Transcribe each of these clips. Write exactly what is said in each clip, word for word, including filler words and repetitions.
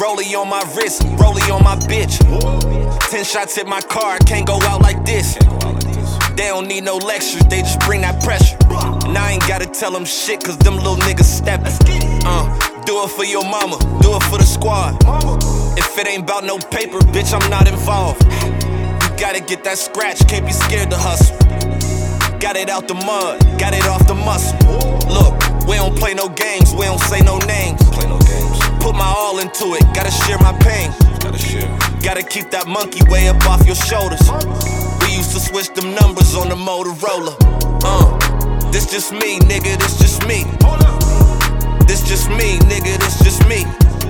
Rollie on my wrist, rollie on my bitch. Ten shots hit my car, can't go out like this. They don't need no lectures, they just bring that pressure. And I ain't gotta tell them shit, cause them little niggas steppin'. Uh, do it for your mama, do it for the squad. If it ain't about no paper, bitch, I'm not involved. You gotta get that scratch, can't be scared to hustle. Got it out the mud, got it off the muscle. Look, we don't play no games, we don't say no names. Put my all into it, gotta share my pain. Gotta keep that monkey way up off your shoulders. We used to switch them numbers on the Motorola. Uh, this just me, nigga, this just me. This just me, nigga, this just me.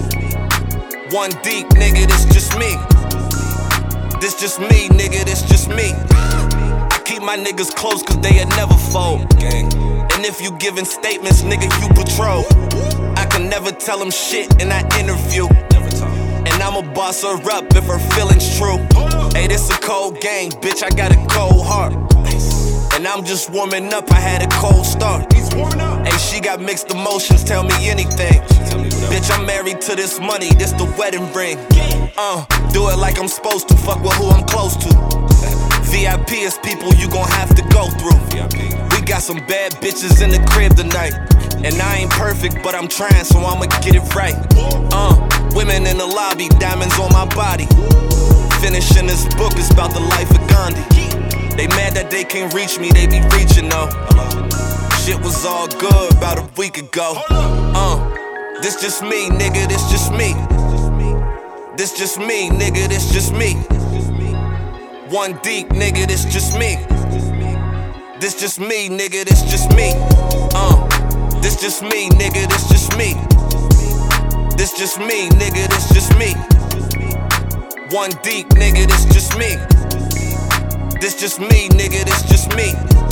One deep, nigga, this just me. This just me, nigga, this just me. I keep my niggas close cause they'll never fold. And if you giving statements, nigga, you patrol. I can never tell them shit in that interview. And I'ma boss her up if her feelings true. Hey, this a cold game, bitch, I got a cold heart. And I'm just warming up, I had a cold start. Hey, she got mixed emotions, tell me anything. Bitch, I'm married to this money, this the wedding ring. Uh, do it like I'm supposed to, fuck with who I'm close to. V I P is people you gon' have to go through. We got some bad bitches in the crib tonight. And I ain't perfect, but I'm trying, so I'ma get it right. Uh, women in the lobby, diamonds on my body. Finishing this book, it's about the life of Gandhi. They mad that they can't reach me, they be reaching though. Shit was all good about a week ago. Uh, this just me, nigga, this just me. This just me, nigga, this just me. One deep, nigga, this just me. This just me, nigga, this just me. Uh, this just me, nigga, this just me. This just me, nigga, this just me. One deep, nigga, this just me. This just me, nigga, this just me.